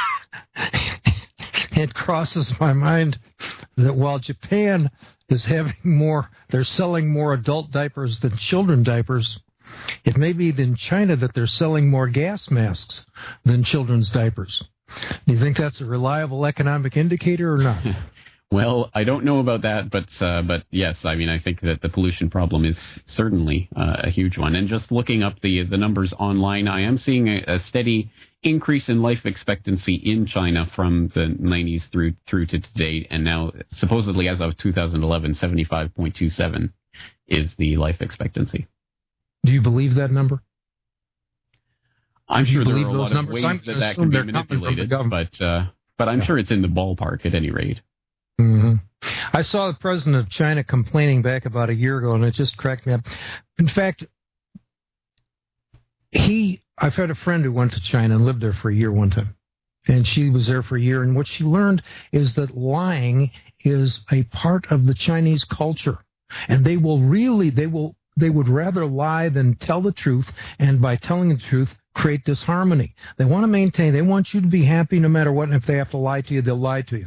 It crosses my mind that while Japan is having more, they're selling more adult diapers than children diapers, it may be in China that they're selling more gas masks than children's diapers. Do you think that's a reliable economic indicator or not? Well, I don't know about that, but uh, but yes, I mean, I think that the pollution problem is certainly uh, a huge one. And just looking up the the numbers online, I am seeing a, a steady increase in life expectancy in China from the nineties through through to today, and now supposedly as of two thousand eleven, seventy-five point two seven is the life expectancy. Do you believe that number? I'm Do sure there are a those lot numbers? of ways I'm that that can be manipulated, but uh, but I'm yeah. sure it's in the ballpark at any rate. Mm-hmm. I saw the president of China complaining back about a year ago, and it just cracked me up. In fact, he, I've had a friend who went to China and lived there for a year one time. and she was there for a year. And what she learned is that lying is a part of the Chinese culture, and they will really, they will, they would rather lie than tell the truth, and by telling the truth, create disharmony. They want to maintain, they want you to be happy no matter what, and if they have to lie to you, they'll lie to you.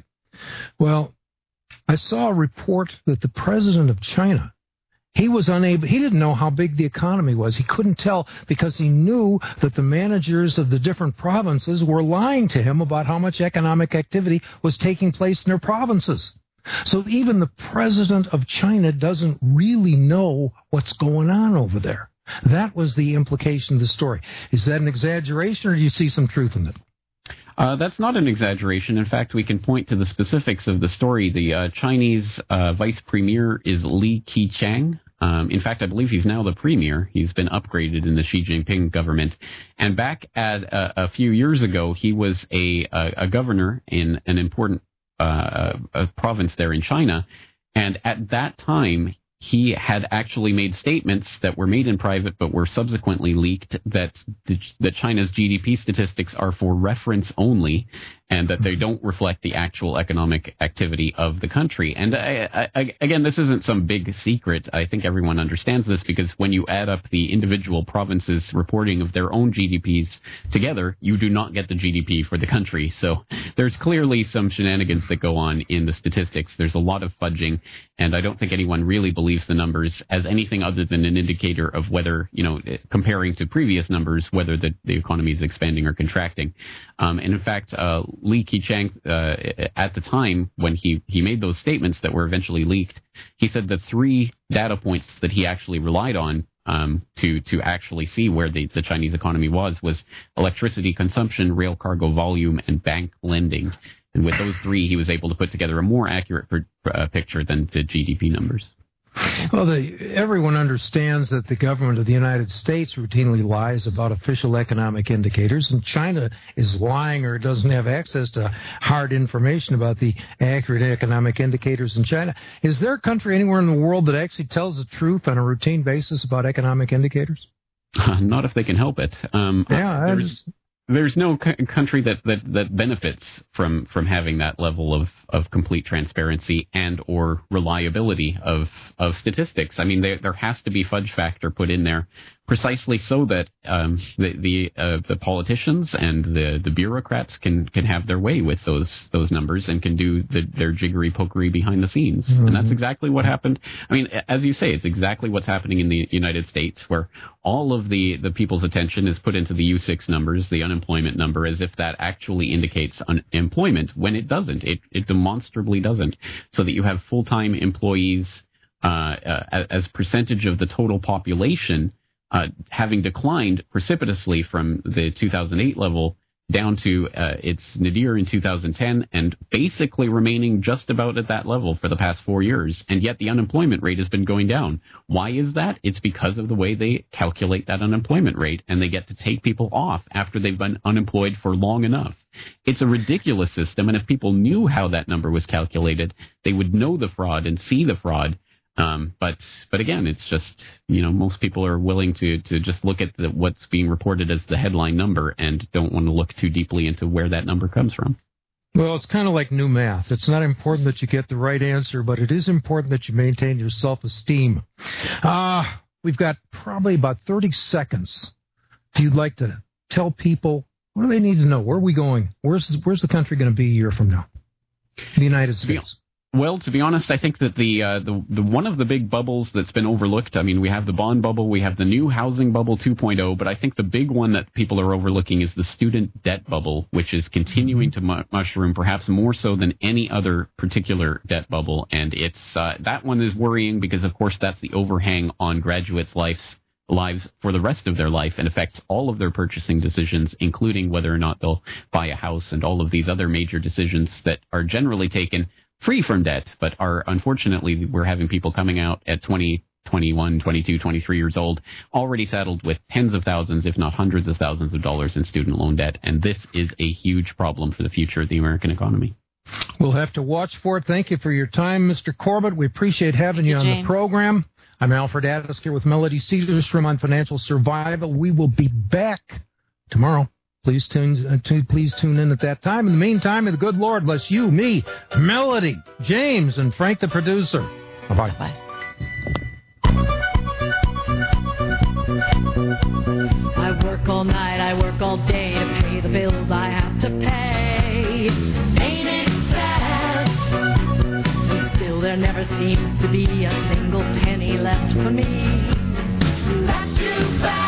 Well, I saw a report that the president of China, he was unable, he didn't know how big the economy was. He couldn't tell because he knew that the managers of the different provinces were lying to him about how much economic activity was taking place in their provinces. So even the president of China doesn't really know what's going on over there. That was the implication of the story. Is that an exaggeration, or do you see some truth in it? Uh, that's not an exaggeration. In fact, we can point to the specifics of the story. The uh, Chinese uh, vice premier is Li Keqiang. Um, in fact, I believe he's now the premier. He's been upgraded in the Xi Jinping government. And back at uh, a few years ago, he was a, a, a governor in an important uh, a province there in China. And at that time, he had actually made statements that were made in private but were subsequently leaked that, the, that China's G D P statistics are for reference only and that they don't reflect the actual economic activity of the country. And I, I, again, this isn't some big secret. I think everyone understands this because when you add up the individual provinces' reporting of their own G D Ps together, you do not get the G D P for the country. So there's clearly some shenanigans that go on in the statistics. There's a lot of fudging, and I don't think anyone really believes the numbers as anything other than an indicator of whether, you know, comparing to previous numbers, whether the, the economy is expanding or contracting. Um, and in fact, uh, Li Keqiang, uh, at the time when he, he made those statements that were eventually leaked, he said the three data points that he actually relied on um, to to actually see where the, the Chinese economy was was electricity consumption, rail cargo volume, and bank lending. And with those three, he was able to put together a more accurate per, uh, picture than the G D P numbers. Well, the, everyone understands that the government of the United States routinely lies about official economic indicators, and China is lying or doesn't have access to hard information about the accurate economic indicators in China. Is there a country anywhere in the world that actually tells the truth on a routine basis about economic indicators? Uh, not if they can help it. Um, yeah, there's, there's no c- country that, that, that benefits from, from having that level of, of complete transparency and or reliability of of statistics. I mean, there there has to be fudge factor put in there precisely so that um, the the, uh, the politicians and the, the bureaucrats can, can have their way with those those numbers and can do the, their jiggery pokery behind the scenes. Mm-hmm. And that's exactly what happened. I mean, as you say, it's exactly what's happening in the United States, where all of the, the people's attention is put into the U six numbers, the unemployment number, as if that actually indicates unemployment, when it doesn't. It, it demonstrably doesn't. So that you have full-time employees uh, uh, as percentage of the total population Uh, having declined precipitously from the two thousand eight level down to uh, its nadir in two thousand ten and basically remaining just about at that level for the past four years. And yet the unemployment rate has been going down. Why is that? It's because of the way they calculate that unemployment rate, and they get to take people off after they've been unemployed for long enough. It's a ridiculous system, and if people knew how that number was calculated, they would know the fraud and see the fraud. Um, but, but again, it's just, you know, most people are willing to, to just look at the, what's being reported as the headline number and don't want to look too deeply into where that number comes from. Well, it's kind of like new math. It's not important that you get the right answer, but it is important that you maintain your self-esteem. Uh, we've got probably about thirty seconds. If you'd like to tell people, what do they need to know? Where are we going? Where's, where's the country going to be a year from now? The United States. Well, to be honest, I think that the, uh, the the one of the big bubbles that's been overlooked, I mean, we have the bond bubble, we have the new housing bubble two point oh, but I think the big one that people are overlooking is the student debt bubble, which is continuing to mu- mushroom, perhaps more so than any other particular debt bubble. And it's uh, that one is worrying because, of course, that's the overhang on graduates' lives. lives for the rest of their life and affects all of their purchasing decisions, including whether or not they'll buy a house and all of these other major decisions that are generally taken free from debt, but are unfortunately, we're having people coming out at twenty, twenty-one, twenty-two, twenty-three years old, already saddled with tens of thousands, if not hundreds of thousands of dollars in student loan debt. And this is a huge problem for the future of the American economy. We'll have to watch for it. Thank you for your time, Mister Corbett. We appreciate having you, you on James. the program. I'm Alfred Addis here with Melody Cedarstrom on Financial Survival. We will be back tomorrow. Please tune, uh, t- please tune in at that time. In the meantime, may the good Lord bless you, me, Melody, James, and Frank the producer. Bye-bye. Bye. I work all night, I work all day to pay the bills I have to pay. Ain't it sad? And still there never seems to be a single penny left for me. That's too bad.